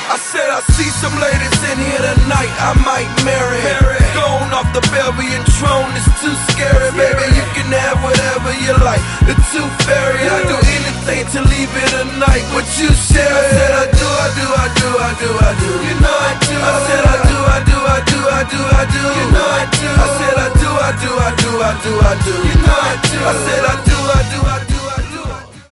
I said I see some ladies in here tonight I might marry. Going off the Belgian throne is too scary. Baby, you can have whatever you like. The tooth fairy, I do anything to leave it a night with you, share. I said I do, I do, I do, I do, I do. You know I do. I said I do, I do, I do, I do, I do. You know I do. I said I do, I do, I do, I do, I do. You know I do. I said I do, I do, I do.